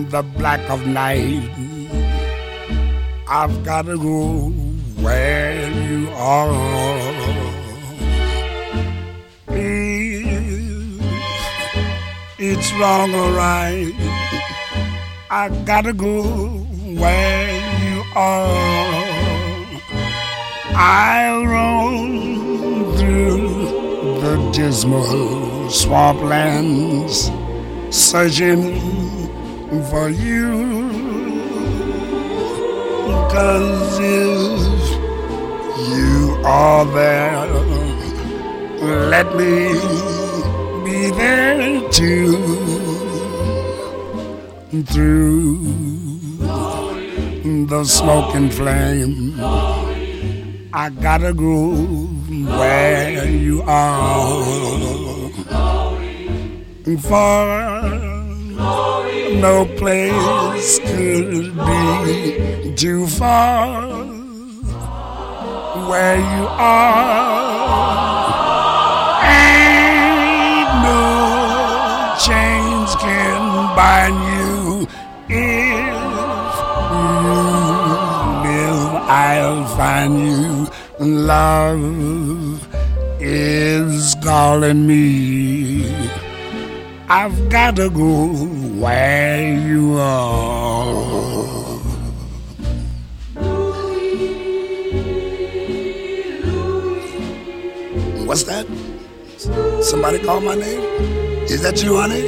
the black of night. I've gotta go where you are. If it's wrong or right, I gotta go where you are. I'll roam through the dismal swamplands, searching for you. 'Cause if you are there, let me be there too. Through the smoke and flame, I gotta go where you are. For no place could be too far. Where you are, ain't no chains can bind you. If you live, I'll find you. Love is calling me. I've gotta go where you are. What's that? Somebody call my name? Is that you, honey?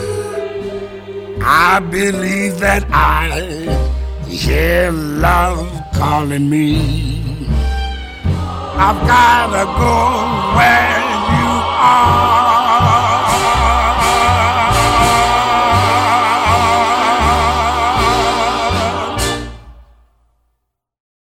I believe that I hear love calling me. I've gotta go where you are.